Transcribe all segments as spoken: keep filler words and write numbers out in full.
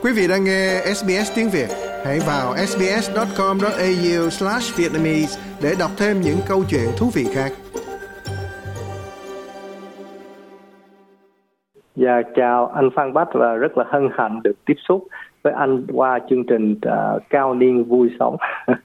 Quý vị đang nghe ét bê ét tiếng Việt. Hãy vào ét bê ét chấm com chấm a u slash vietnamese để đọc thêm những câu chuyện thú vị khác. Dạ, chào anh Phan Bách và rất là hân hạnh được tiếp xúc với anh qua chương trình uh, Cao Niên Vui Sống.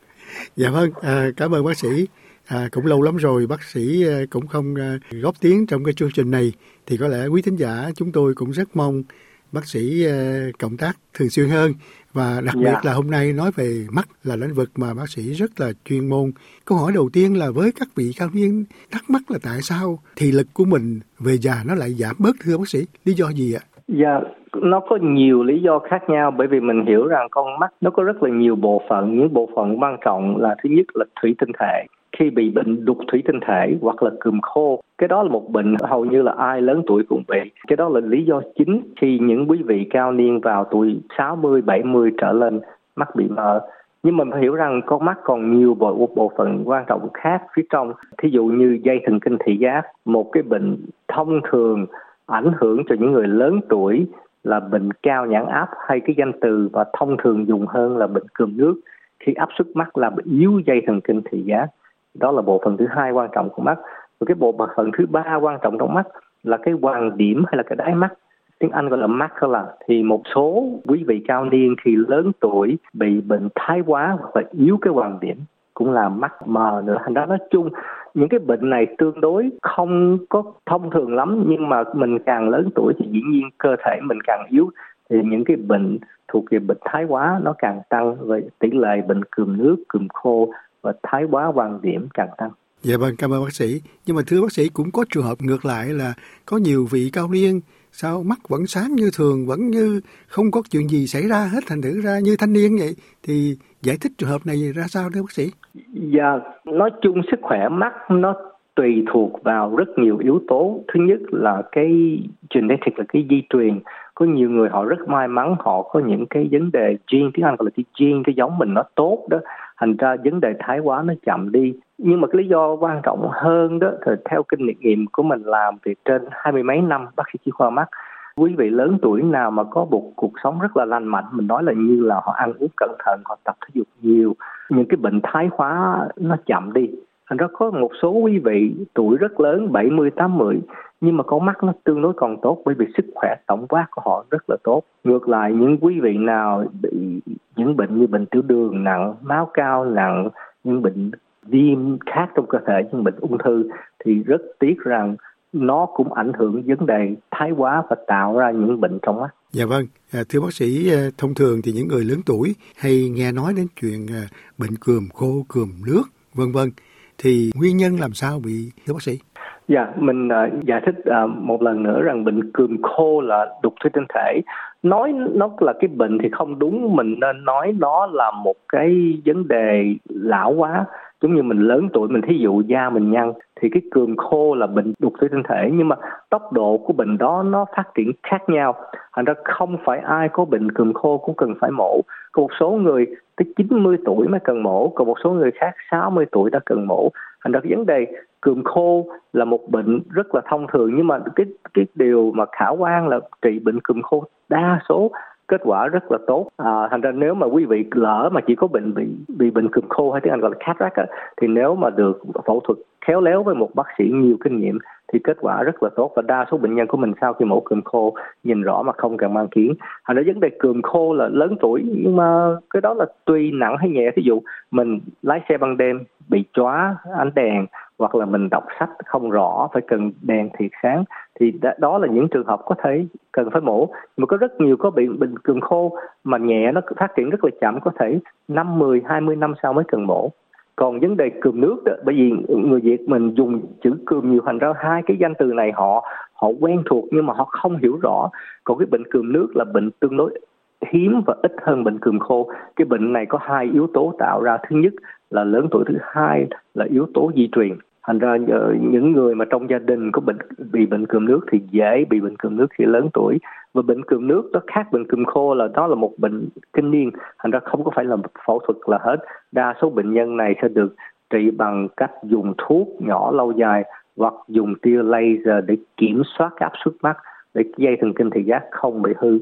Dạ vâng, à, cảm ơn bác sĩ. À, cũng lâu lắm rồi bác sĩ cũng không uh, góp tiếng trong cái chương trình này, thì có lẽ quý thính giả chúng tôi cũng rất mong bác sĩ uh, cộng tác thường xuyên hơn, và đặc dạ. biệt là hôm nay nói về mắt là lĩnh vực mà bác sĩ rất là chuyên môn. Câu hỏi đầu tiên là với các vị cao niên thắc mắc là tại sao thị lực của mình về già nó lại giảm bớt, thưa bác sĩ, lý do gì ạ? Dạ, nó có nhiều lý do khác nhau, bởi vì mình hiểu rằng con mắt nó có rất là nhiều bộ phận. Những bộ phận quan trọng là thứ nhất là thủy tinh thể. Khi bị bệnh đục thủy tinh thể hoặc là cườm khô, cái đó là một bệnh hầu như là ai lớn tuổi cũng bị. Cái đó là lý do chính khi những quý vị cao niên vào tuổi sáu mươi, bảy mươi trở lên mắt bị mờ. Nhưng mình phải hiểu rằng con mắt còn nhiều bộ, bộ phận quan trọng khác phía trong. Thí dụ như dây thần kinh thị giác, một cái bệnh thông thường ảnh hưởng cho những người lớn tuổi là bệnh cao nhãn áp, hay cái danh từ và thông thường dùng hơn là bệnh cườm nước. Khi áp suất mắt làm yếu dây thần kinh thị giác. Đó là bộ phận thứ hai quan trọng của mắt. Và cái bộ phận thứ ba quan trọng trong mắt là cái hoàng điểm hay là cái đáy mắt. Tiếng Anh gọi là macula. Thì một số quý vị cao niên khi lớn tuổi bị bệnh thái hóa hoặc là yếu cái hoàng điểm cũng làm mắt mờ nữa. Thành ra nói chung những cái bệnh này tương đối không có thông thường lắm, nhưng mà mình càng lớn tuổi thì dĩ nhiên cơ thể mình càng yếu, thì những cái bệnh thuộc về bệnh thái hóa nó càng tăng, về tỷ lệ bệnh cườm nước, cườm khô và thái hóa hoàng điểm càng tăng. Dạ vâng, cảm ơn bác sĩ. Nhưng mà thưa bác sĩ, cũng có trường hợp ngược lại là có nhiều vị cao niên sao mắt vẫn sáng như thường, vẫn như không có chuyện gì xảy ra hết, thành thử ra như thanh niên vậy. Thì giải thích trường hợp này ra sao thưa bác sĩ? Dạ, nói chung sức khỏe mắt nó tùy thuộc vào rất nhiều yếu tố. Thứ nhất là cái genetic, là cái di truyền. Có nhiều người họ rất may mắn, họ có những cái vấn đề gene, tiếng Anh gọi là cái gene, cái giống mình nó tốt đó, thành ra vấn đề thái hóa nó chậm đi. Nhưng mà cái lý do quan trọng hơn đó, thì theo kinh nghiệm của mình làm việc trên hai mươi mấy năm bác sĩ chuyên khoa mắt, quý vị lớn tuổi nào mà có một cuộc sống rất là lành mạnh, mình nói là như là họ ăn uống cẩn thận, họ tập thể dục nhiều, những cái bệnh thái hóa nó chậm đi. Thành ra có một số quý vị tuổi rất lớn, bảy mươi, tám mươi, nhưng mà con mắt nó tương đối còn tốt, bởi vì sức khỏe tổng quát của họ rất là tốt. Ngược lại, những quý vị nào bị những bệnh như bệnh tiểu đường nặng, máu cao nặng, những bệnh viêm khác trong cơ thể, những bệnh ung thư, thì rất tiếc rằng nó cũng ảnh hưởng vấn đề thái hóa và tạo ra những bệnh trong mắt. Dạ vâng, à, thưa bác sĩ, thông thường thì những người lớn tuổi hay nghe nói đến chuyện bệnh cườm khô, cườm nước, vân vân, thì nguyên nhân làm sao bị, thưa bác sĩ? Dạ, mình uh, giải thích uh, một lần nữa rằng bệnh cườm khô là đục thủy tinh thể. Nói nó là cái bệnh thì không đúng, mình nên nói nó là một cái vấn đề lão hóa. Giống như mình lớn tuổi, mình thí dụ da mình nhăn, thì cái cườm khô là bệnh đục thủy tinh thể, nhưng mà tốc độ của bệnh đó nó phát triển khác nhau. Thành ra không phải ai có bệnh cườm khô cũng cần phải mổ. Có một số người tới chín mươi tuổi mới cần mổ, còn một số người khác sáu mươi tuổi đã cần mổ. Thành ra cái vấn đề cườm khô là một bệnh rất là thông thường, nhưng mà cái cái điều mà khả quan là trị bệnh cườm khô đa số kết quả rất là tốt. À, thành ra nếu mà quý vị lỡ mà chỉ có bệnh bị bị bệnh cườm khô hay tiếng Anh gọi là cataract á, thì nếu mà được phẫu thuật khéo léo với một bác sĩ nhiều kinh nghiệm thì kết quả rất là tốt, và đa số bệnh nhân của mình sau khi mổ cườm khô nhìn rõ mà không cần mang kiếng. Thành ra vấn đề cườm khô là lớn tuổi, nhưng mà cái đó là tùy nặng hay nhẹ. Ví dụ mình lái xe ban đêm bị chóa ánh đèn, hoặc là mình đọc sách không rõ, phải cần đèn thiệt sáng, thì đó là những trường hợp có thể cần phải mổ. Mà có rất nhiều có bị bệnh cườm khô mà nhẹ, nó phát triển rất là chậm, có thể năm, mười, hai mươi năm sau mới cần mổ. Còn vấn đề cườm nước đó, bởi vì người Việt mình dùng chữ cườm nhiều, thành ra hai cái danh từ này họ họ quen thuộc nhưng mà họ không hiểu rõ. Còn cái bệnh cườm nước là bệnh tương đối hiếm và ít hơn bệnh cườm khô. Cái bệnh này có hai yếu tố tạo ra, thứ nhất là lớn tuổi, thứ hai là yếu tố di truyền. Thành ra những người mà trong gia đình có bệnh bị bệnh cườm nước thì dễ bị bệnh cườm nước khi lớn tuổi. Và bệnh cườm nước nó khác bệnh cườm khô là đó là một bệnh kinh niên, thành ra không có phải là phẫu thuật là hết. Đa số bệnh nhân này sẽ được trị bằng cách dùng thuốc nhỏ lâu dài hoặc dùng tia laser để kiểm soát áp suất mắt, để dây thần kinh thị giác không bị hư.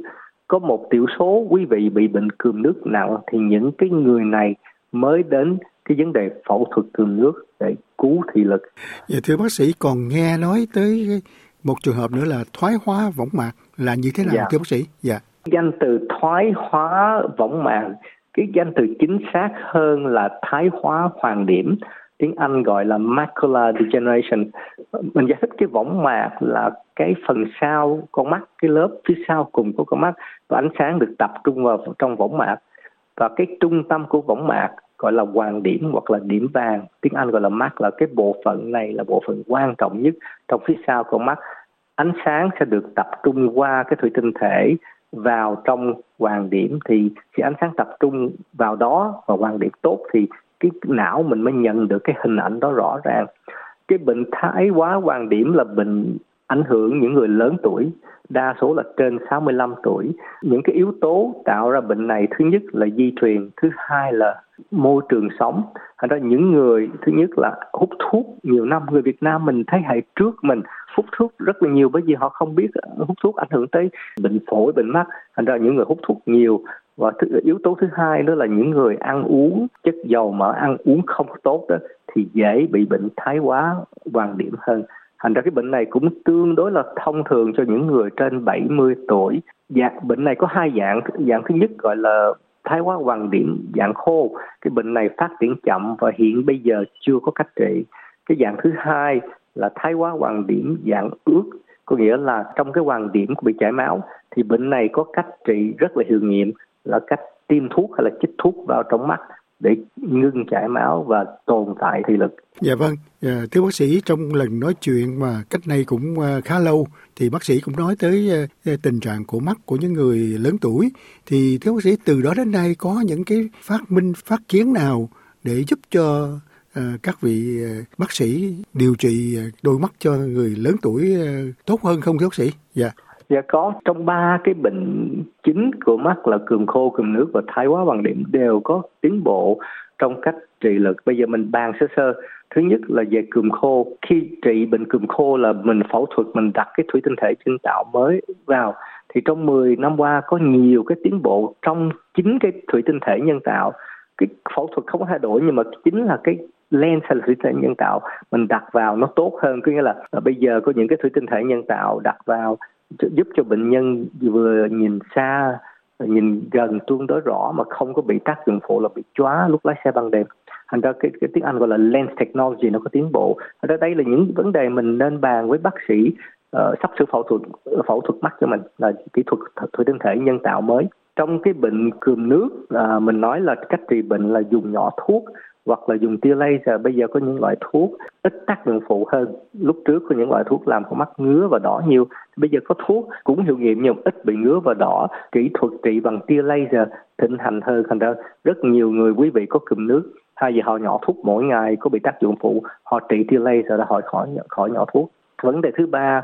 có một tiểu số quý vị bị bệnh cườm nước nặng thì những cái người này mới đến cái vấn đề phẫu thuật cườm nước để cứu thị lực. Dạ, thưa bác sĩ, còn nghe nói tới một trường hợp nữa là thoái hóa võng mạc là như thế nào dạ. thưa bác sĩ? Dạ. Danh từ thoái hóa võng mạc, cái danh từ chính xác hơn là thoái hóa hoàng điểm, tiếng Anh gọi là macular degeneration. Mình giải thích cái võng mạc là cái phần sau con mắt, cái lớp phía sau cùng của con mắt, và ánh sáng được tập trung vào trong võng mạc, và cái trung tâm của võng mạc gọi là hoàng điểm hoặc là điểm vàng, tiếng Anh gọi là mac, là cái bộ phận này là bộ phận quan trọng nhất trong phía sau con mắt. Ánh sáng sẽ được tập trung qua cái thủy tinh thể vào trong hoàng điểm, thì khi ánh sáng tập trung vào đó và hoàng điểm tốt thì cái não mình mới nhận được cái hình ảnh đó rõ ràng. Cái bệnh thái hóa hoàng điểm là bệnh ảnh hưởng những người lớn tuổi, đa số là trên sáu mươi lăm tuổi. Những cái yếu tố tạo ra bệnh này, thứ nhất là di truyền, thứ hai là môi trường sống. Thành ra những người thứ nhất là hút thuốc nhiều năm, người Việt Nam mình thế hệ trước mình hút thuốc rất là nhiều bởi vì họ không biết hút thuốc ảnh hưởng tới bệnh phổi, bệnh mắt. Thành ra những người hút thuốc nhiều. Và yếu tố thứ hai đó là những người ăn uống chất dầu mỡ, ăn uống không tốt đó thì dễ bị bệnh thái hóa hoàng điểm hơn. Thành ra cái bệnh này cũng tương đối là thông thường cho những người trên bảy mươi tuổi. Dạng bệnh này có hai dạng. Dạng thứ nhất gọi là thái hóa hoàng điểm dạng khô. Cái bệnh này phát triển chậm và hiện bây giờ chưa có cách trị. Cái dạng thứ hai là thái hóa hoàng điểm dạng ướt. Có nghĩa là trong cái hoàng điểm bị chảy máu thì bệnh này có cách trị rất là hiệu nghiệm, là cách tiêm thuốc hay là chích thuốc vào trong mắt để ngưng chảy máu và tồn tại thị lực. Dạ vâng, à, thưa bác sĩ, trong lần nói chuyện mà cách này cũng khá lâu thì bác sĩ cũng nói tới tình trạng của mắt của những người lớn tuổi. Thì thưa bác sĩ, từ đó đến nay có những cái phát minh, phát kiến nào để giúp cho à, các vị bác sĩ điều trị đôi mắt cho người lớn tuổi tốt hơn không thưa bác sĩ? Dạ. Dạ có, trong ba cái bệnh chính của mắt là cườm khô, cườm nước và thái hóa hoàng điểm đều có tiến bộ trong cách trị lực. Bây giờ mình bàn sơ sơ. Thứ nhất là về cườm khô. Khi trị bệnh cườm khô là mình phẫu thuật, mình đặt cái thủy tinh thể nhân tạo mới vào. Thì trong mười năm qua có nhiều cái tiến bộ trong chính cái thủy tinh thể nhân tạo. Cái phẫu thuật không có thay đổi nhưng mà chính là cái lens hay là thủy tinh thể nhân tạo mình đặt vào nó tốt hơn. Có nghĩa là bây giờ có những cái thủy tinh thể nhân tạo đặt vào giúp cho bệnh nhân vừa nhìn xa, nhìn gần tương đối rõ mà không có bị tác dụng phụ là bị chóa lúc lái xe ban đêm. Thành ra cái, cái tiếng Anh gọi là lens technology nó có tiến bộ. Ở đây, đây là những vấn đề mình nên bàn với bác sĩ uh, sắp sửa phẫu thuật phẫu thuật mắt cho mình, là kỹ thuật thủy tinh thể nhân tạo mới. Trong cái bệnh cườm nước, uh, mình nói là cách trị bệnh là dùng nhỏ thuốc hoặc là dùng tia laser. Bây giờ có những loại thuốc ít tác dụng phụ hơn. Lúc trước có những loại thuốc làm con mắt ngứa và đỏ nhiều. Bây giờ có thuốc cũng hiệu nghiệm nhưng ít bị ngứa và đỏ. Kỹ thuật trị bằng tia laser thịnh hành hơn. Thành ra rất nhiều người quý vị có cườm nước, hay vì họ nhỏ thuốc mỗi ngày có bị tác dụng phụ, họ trị tia laser đã khỏi khỏi khỏi nhỏ thuốc. Vấn đề thứ ba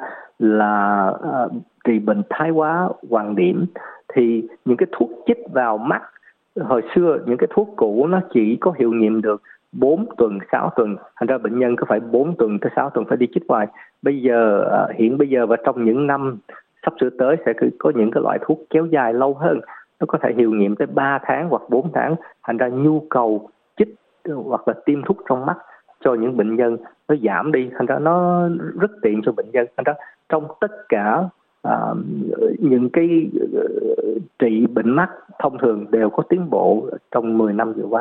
là uh, trị bệnh thái hóa hoàng điểm. Thì những cái thuốc chích vào mắt hồi xưa, những cái thuốc cũ nó chỉ có hiệu nghiệm được bốn tuần, sáu tuần. Thành ra bệnh nhân có phải bốn tuần tới sáu tuần phải đi chích hoài. Bây giờ, hiện bây giờ và trong những năm sắp sửa tới sẽ có những cái loại thuốc kéo dài lâu hơn. Nó có thể hiệu nghiệm tới ba tháng hoặc bốn tháng. Thành ra nhu cầu chích hoặc là tiêm thuốc trong mắt cho những bệnh nhân nó giảm đi. Thành ra nó rất tiện cho bệnh nhân. Thành ra trong tất cả Uh, những cái uh, trị bệnh mắt thông thường đều có tiến bộ trong mười năm vừa qua.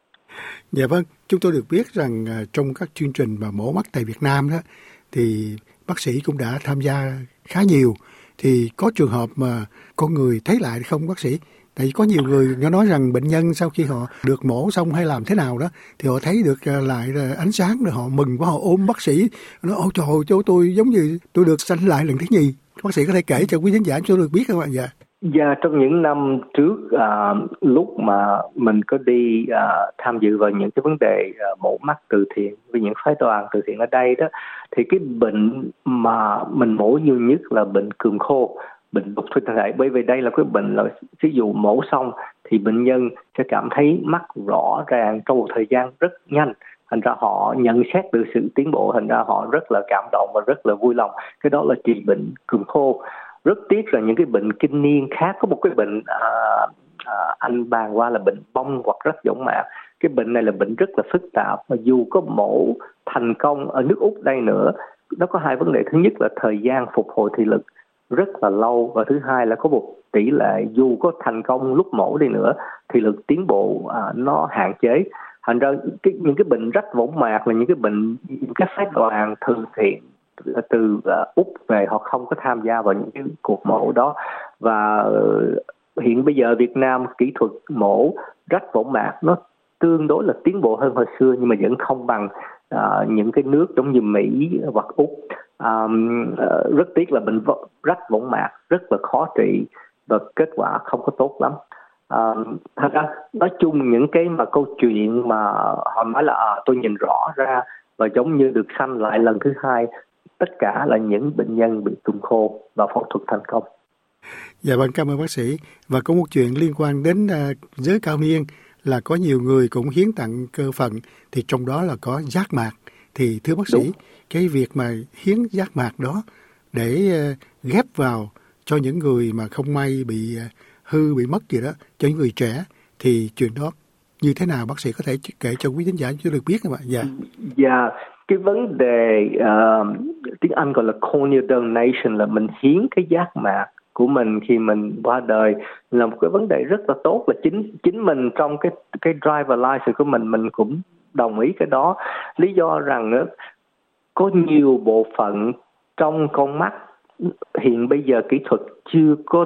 Dạ vâng, chúng tôi được biết rằng uh, trong các chương trình mà mổ mắt tại Việt Nam đó thì bác sĩ cũng đã tham gia khá nhiều. Thì có trường hợp mà con người thấy lại không bác sĩ? Tại vì có nhiều người nó nói rằng bệnh nhân sau khi họ được mổ xong hay làm thế nào đó thì họ thấy được lại ánh sáng rồi họ mừng quá, họ ôm bác sĩ, nói ôi trời ơi, cho tôi giống như tôi được sanh lại lần thứ nhì. Bác sĩ có thể kể cho quý khán giả cho được biết không ạ? Dạ. Dạ, trong những năm trước à, lúc mà mình có đi à, tham dự vào những cái vấn đề à, mổ mắt từ thiện với những phái đoàn từ thiện ở đây đó, thì cái bệnh mà mình mổ nhiều nhất là bệnh cườm khô, bệnh đục thủy tinh thể. Bởi vì đây là cái bệnh là ví dụ mổ xong thì bệnh nhân sẽ cảm thấy mắt rõ ràng trong một thời gian rất nhanh. Thành ra họ nhận xét được sự tiến bộ, thành ra họ rất là cảm động và rất là vui lòng. Cái đó là trị bệnh cườm khô. Rất tiếc là những cái bệnh kinh niên khác, có một cái bệnh à, à, anh bàn qua là bệnh bong hoặc rách võng mạc. Cái bệnh này là bệnh rất là phức tạp, mà dù có mổ thành công ở nước Úc đây nữa, nó có hai vấn đề. Thứ nhất là thời gian phục hồi thị lực rất là lâu, và thứ hai là có một tỷ lệ dù có thành công lúc mổ đi nữa, thị lực tiến bộ à, nó hạn chế. Thành ra cái, những cái bệnh rách võng mạc là những cái bệnh các phái đoàn từ thiện từ uh, Úc về, họ không có tham gia vào những cái cuộc mổ đó. Và uh, hiện bây giờ Việt Nam kỹ thuật mổ rách võng mạc nó tương đối là tiến bộ hơn hồi xưa, nhưng mà vẫn không bằng uh, những cái nước giống như Mỹ hoặc Úc. Um, uh, rất tiếc là bệnh rách võng mạc rất là khó trị và kết quả không có tốt lắm. Uh, thật ra nói chung những cái mà câu chuyện mà họ nói là à, tôi nhìn rõ ra và giống như được sanh lại lần thứ hai, tất cả là những bệnh nhân bị tùng khô và phẫu thuật thành công. Dạ vâng, cảm ơn bác sĩ. Và có một chuyện liên quan đến uh, giới cao niên là có nhiều người cũng hiến tặng cơ phận, thì trong đó là có giác mạc. Thì thưa bác sĩ, đúng, cái việc mà hiến giác mạc đó để uh, ghép vào cho những người mà không may bị uh, hư, bị mất gì đó, cho những người trẻ, thì chuyện đó như thế nào, bác sĩ có thể kể cho quý khán giả cho được biết không ạ? Dạ. Dạ, cái vấn đề uh, tiếng Anh gọi là corneal donation, là mình hiến cái giác mạc của mình khi mình qua đời, là một cái vấn đề rất là tốt. Là chính chính mình trong cái cái driver license của mình mình cũng đồng ý cái đó. Lý do rằng đó, có nhiều bộ phận trong con mắt hiện bây giờ kỹ thuật chưa có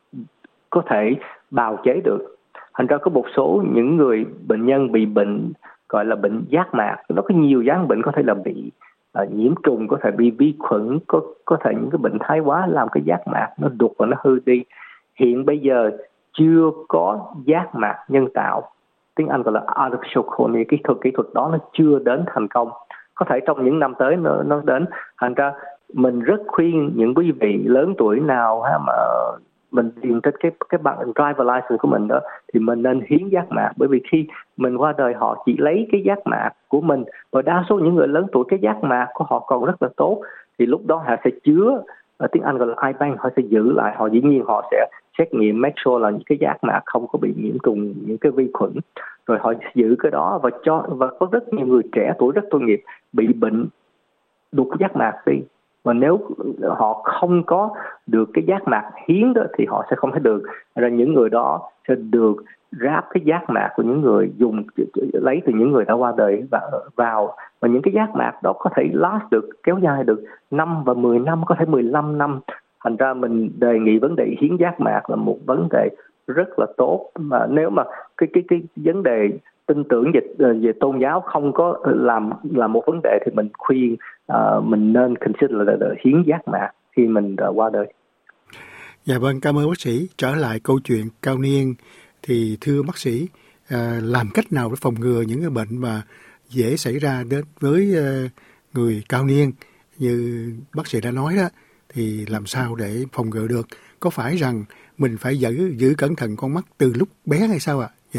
có thể bào chế được. Thành ra có một số những người bệnh nhân bị bệnh gọi là bệnh giác mạc, nó có nhiều dáng bệnh, có thể là bị uh, nhiễm trùng, có thể bị vi khuẩn, có có thể những cái bệnh thái quá làm cái giác mạc nó đục và nó hư đi. Hiện bây giờ chưa có giác mạc nhân tạo, tiếng Anh gọi là artificial cornea, kỹ thuật kỹ thuật đó nó chưa đến thành công. Có thể trong những năm tới nó nó đến. Thành ra mình rất khuyên những quý vị lớn tuổi nào ha, mà mình điền trên cái cái bằng driver license của mình đó, thì mình nên hiến giác mạc. Bởi vì khi mình qua đời họ chỉ lấy cái giác mạc của mình, và đa số những người lớn tuổi cái giác mạc của họ còn rất là tốt, thì lúc đó họ sẽ chứa, ở tiếng Anh gọi là iBank, họ sẽ giữ lại, họ dĩ nhiên họ sẽ xét nghiệm make sure là những cái giác mạc không có bị nhiễm trùng những cái vi khuẩn, rồi họ giữ cái đó và cho. Và có rất nhiều người trẻ tuổi rất tội nghiệp bị bệnh đục giác mạc đi, và nếu họ không có được cái giác mạc hiến đó thì họ sẽ không thấy được. Rồi những người đó sẽ được ráp cái giác mạc của những người dùng lấy từ những người đã qua đời vào, và những cái giác mạc đó có thể last được, kéo dài được năm và mười năm, có thể mười lăm năm. Thành ra mình đề nghị vấn đề hiến giác mạc là một vấn đề rất là tốt. Mà nếu mà cái cái cái vấn đề tin tưởng về về tôn giáo không có làm là một vấn đề, thì mình khuyên uh, mình nên consider là, là, là hiến giác mạc khi mình uh, qua đời. Dạ vâng, cảm ơn bác sĩ. Trở lại câu chuyện cao niên, thì thưa bác sĩ, uh, làm cách nào để phòng ngừa những cái bệnh mà dễ xảy ra đến với uh, người cao niên như bác sĩ đã nói đó, thì làm sao để phòng ngừa được? Có phải rằng mình phải giữ giữ cẩn thận con mắt từ lúc bé hay sao ạ? Dạ.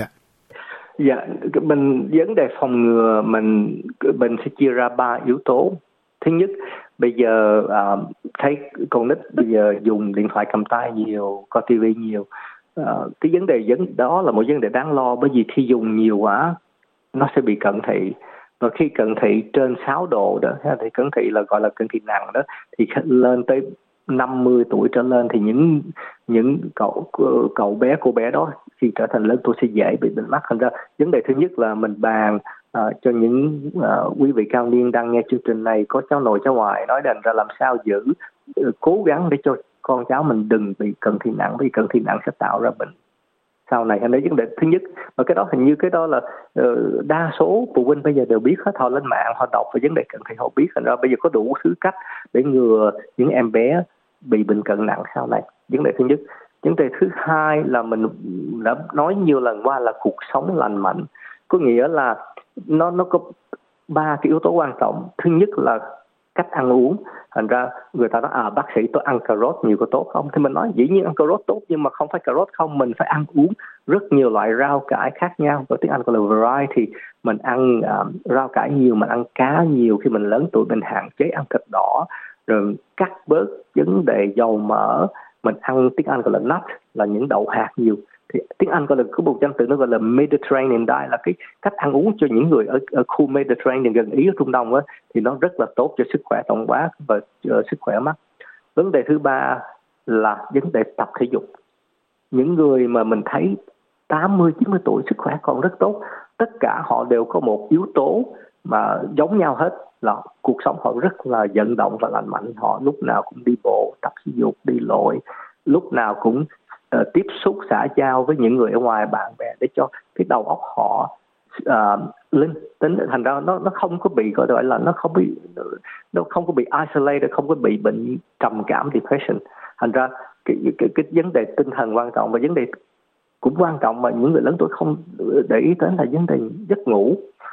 Dạ, mình vấn đề phòng ngừa mình mình sẽ chia ra ba yếu tố. Thứ nhất, bây giờ uh, thấy con nít bây giờ dùng điện thoại cầm tay nhiều, coi tivi nhiều. Uh, cái vấn đề vấn đó là một vấn đề đáng lo, bởi vì khi dùng nhiều quá nó sẽ bị cận thị. Và khi cận thị trên sáu độ đó, thì cận thị là gọi là cận thị nặng đó, thì lên tới năm mươi tuổi trở lên thì những những cậu cậu bé cô bé đó khi trở thành lớn tuổi sẽ dễ bị bệnh mắt. Thành ra vấn đề thứ nhất là mình bàn uh, cho những uh, quý vị cao niên đang nghe chương trình này, có cháu nội cháu ngoại, nói đành ra làm sao giữ uh, cố gắng để cho con cháu mình đừng bị cận thị nặng, vì cận thị nặng sẽ tạo ra bệnh sau này. Hay nói vấn đề thứ nhất, và cái đó hình như cái đó là uh, đa số phụ huynh bây giờ đều biết hết, họ lên mạng họ đọc về vấn đề cận thị họ biết. Thành ra bây giờ có đủ thứ cách để ngừa những em bé bị bệnh cận nặng sau này. Vấn đề thứ nhất. Vấn đề thứ hai là mình đã nói nhiều lần qua là cuộc sống lành mạnh, có nghĩa là nó nó có ba cái yếu tố quan trọng. Thứ nhất là cách ăn uống. Thành ra người ta nói à bác sĩ tôi ăn cà rốt nhiều có tốt không? Thì mình nói dĩ nhiên ăn cà rốt tốt, nhưng mà không phải cà rốt không, mình phải ăn uống rất nhiều loại rau cải khác nhau, và tiếng Anh gọi là variety. Mình ăn uh, rau cải nhiều, mình ăn cá nhiều. Khi mình lớn tuổi mình hạn chế ăn thịt đỏ, rồi cắt bớt vấn đề dầu mỡ, mình ăn tiếng Anh gọi là nut, là những đậu hạt nhiều. Thì tiếng Anh gọi là có một danh từ nó gọi là Mediterranean diet, là cái cách ăn uống cho những người ở, ở khu Mediterranean gần Ý ở Trung Đông á, thì nó rất là tốt cho sức khỏe tổng quát và uh, sức khỏe mắt. Vấn đề thứ ba là vấn đề tập thể dục. Những người mà mình thấy tám mươi chín mươi tuổi sức khỏe còn rất tốt, tất cả họ đều có một yếu tố mà giống nhau hết, là cuộc sống họ rất là vận động và lành mạnh. Họ lúc nào cũng đi bộ, tập thể dục, đi lội, lúc nào cũng uh, tiếp xúc xã giao với những người ở ngoài, bạn bè, để cho cái đầu óc họ uh, linh tính, thành ra nó nó không có bị gọi là nó không bị nó không có bị isolated, không có bị bệnh trầm cảm depression. Thành ra cái, cái, cái vấn đề tinh thần quan trọng, và vấn đề cũng quan trọng mà những người lớn tuổi không để ý đến là vấn đề giấc ngủ.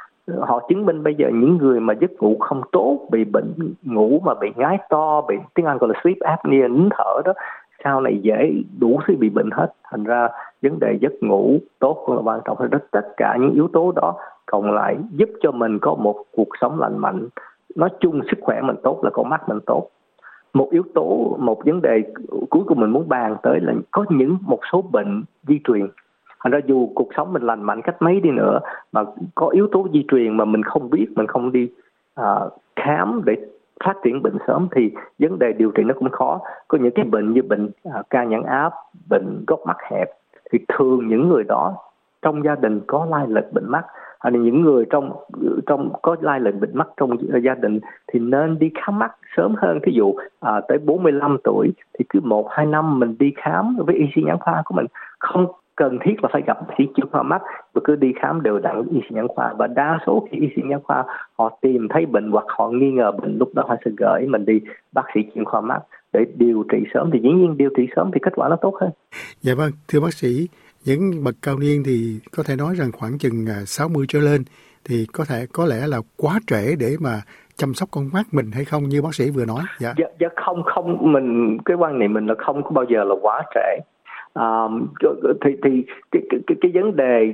Họ chứng minh bây giờ những người mà giấc ngủ không tốt, bị bệnh ngủ mà bị ngáy to, bị tiếng Anh gọi là sleep apnea, nín thở đó, sau này dễ đủ thứ bị bệnh hết. Thành ra vấn đề giấc ngủ tốt cũng là quan trọng hơn. Tất cả những yếu tố đó cộng lại giúp cho mình có một cuộc sống lành mạnh. Nói chung sức khỏe mình tốt là con mắt mình tốt. Một yếu tố, một vấn đề cuối cùng mình muốn bàn tới là có những một số bệnh di truyền. Thành ra dù cuộc sống mình lành mạnh cách mấy đi nữa mà có yếu tố di truyền mà mình không biết, mình không đi uh, khám để phát triển bệnh sớm thì vấn đề điều trị nó cũng khó. Có những cái bệnh như bệnh uh, ca nhãn áp, bệnh gốc mắt hẹp thì thường những người đó trong gia đình có lai lịch bệnh mắt. Hay là những người trong trong có lai lịch bệnh mắt trong gia đình thì nên đi khám mắt sớm hơn. Thí dụ à, tới bốn mươi lăm tuổi thì cứ một hai năm mình đi khám với y sĩ nhãn khoa của mình, không cần thiết là phải gặp bác sĩ chuyên khoa mắt, mà cứ đi khám đều đặn y sĩ nhãn khoa. Và đa số khi y sĩ nhãn khoa họ tìm thấy bệnh hoặc họ nghi ngờ bệnh, lúc đó họ sẽ gửi mình đi bác sĩ chuyên khoa mắt để điều trị sớm. Thì dĩ nhiên điều trị sớm thì kết quả nó tốt hơn. Dạ vâng, thưa bác sĩ, những bậc cao niên thì có thể nói rằng khoảng chừng sáu mươi trở lên thì có thể có lẽ là quá trễ để mà chăm sóc con mắt mình hay không, như bác sĩ vừa nói? Dạ, dạ, dạ không, không, mình cái quan niệm mình là không có bao giờ là quá trễ. À, thì thì cái, cái, cái, cái vấn đề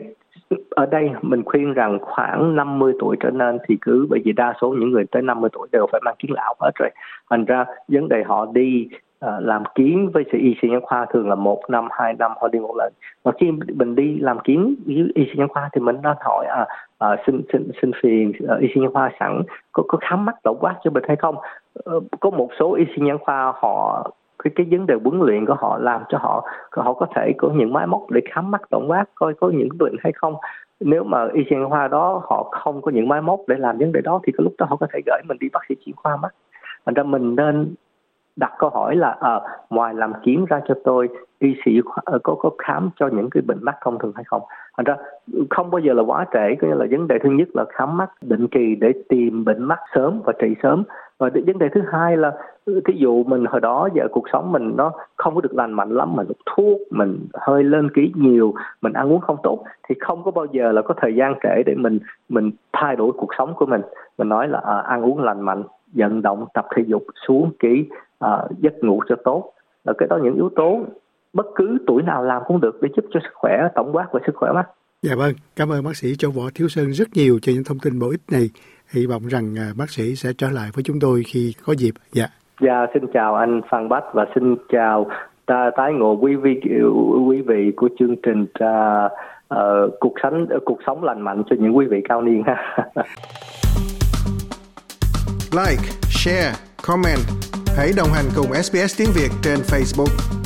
ở đây mình khuyên rằng khoảng năm mươi tuổi trở lên thì cứ, bởi vì đa số những người tới năm mươi tuổi đều phải mang kiến lão hết rồi. Thành ra vấn đề họ đi uh, làm kiến với y sĩ nhãn khoa thường là một năm, hai năm họ đi một lần. Và khi mình đi làm kiến với y sĩ nhãn khoa thì mình nên hỏi à, à xin xin xin phiền uh, y sĩ nhãn khoa sẵn có có khám mắt tổng quát cho mình hay không? Uh, có một số y sĩ nhãn khoa họ cái cái vấn đề huấn luyện của họ làm cho họ họ có thể có những máy móc để khám mắt tổng quát coi có những bệnh hay không. Nếu mà y sĩ nhãn khoa đó họ không có những máy móc để làm vấn đề đó thì cái lúc đó họ có thể gửi mình đi bác sĩ chuyên khoa mắt. Thành ra mình nên đặt câu hỏi là à, ngoài làm kiến ra cho tôi, y sĩ có có khám cho những cái bệnh mắt thông thường hay không? Thành ra không bao giờ là quá trễ. Có nghĩa là vấn đề thứ nhất là khám mắt định kỳ để tìm bệnh mắt sớm và trị sớm. Và vấn đề thứ hai là thí dụ mình hồi đó giờ cuộc sống mình nó không có được lành mạnh lắm, mình thuốc, mình hơi lên ký nhiều, mình ăn uống không tốt, thì không có bao giờ là có thời gian trễ để mình mình thay đổi cuộc sống của mình. Mình nói là à, ăn uống lành mạnh, vận động, tập thể dục, xuống ký, à, giấc ngủ cho tốt, là cái đó những yếu tố bất cứ tuổi nào làm cũng được để giúp cho sức khỏe tổng quát và sức khỏe mắt. Dạ vâng, cảm ơn bác sĩ Châu Võ Thiếu Sơn rất nhiều cho những thông tin bổ ích này. Hy vọng rằng à, bác sĩ sẽ trở lại với chúng tôi khi có dịp. Dạ. Dạ, xin chào anh Phan Bách và xin chào ta, tái ngộ quý vị quý vị của chương trình uh, uh, cuộc sống cuộc sống lành mạnh cho những quý vị cao niên ha. Like, share, comment. Hãy đồng hành cùng ét bê ét tiếng Việt trên Facebook.